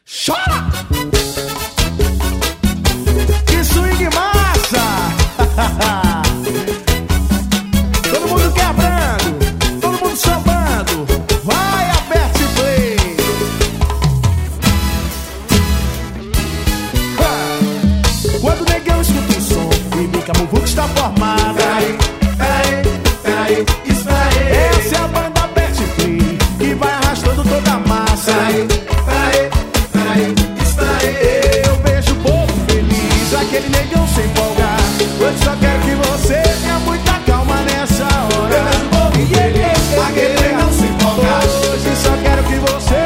Chora! Que swing massa! Todo mundo quebrando, todo mundo sambando. Vai, aperte play. Quando o negão escuta o som e Mica Muvuca está formada. Peraí, isso aí. Essa é a banda aperte play que vai arrastando toda a massa. Peraí, isso aí. Eu vejo o povo feliz, aquele negão sem empolgar. Hoje só quero que você tenha muita calma nessa hora. Eu vejo o povo feliz, aquele negão sem empolgar. Hoje só quero que você.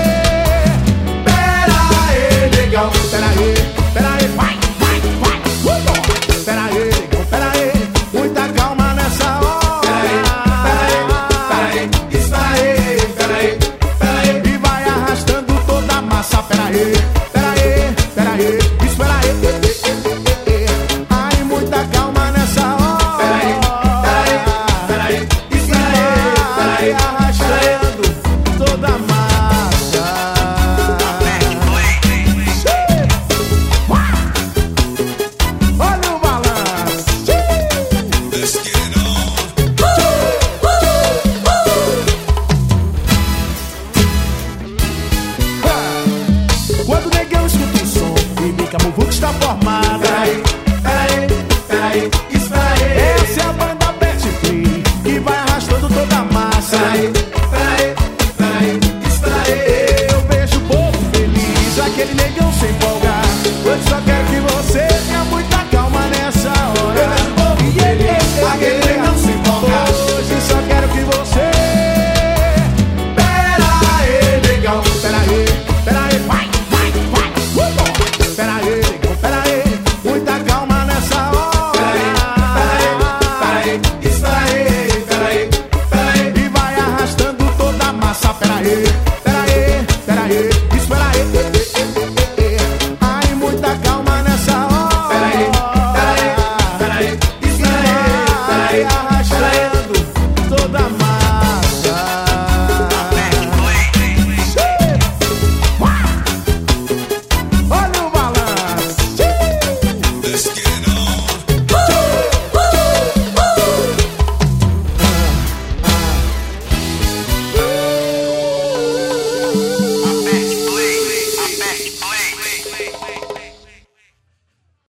Peraí, negão. Peraí, vai. Peraí, negão, peraí. Muita calma nessa hora. Peraí, isso aí. Peraí. E vai arrastando toda a massa. Peraí, espera aí. Ai, muita calma nessa hora. Peraí, isso aí. Vai arrastando toda a massa. Olha o balanço. Quando o negão escuta o som e Mica Muvuca está formada. Peraí, isso aí. Essa é a banda aperte play que vai arrastando toda a massa. Peraí, isso aí. Eu vejo o povo feliz, aquele negão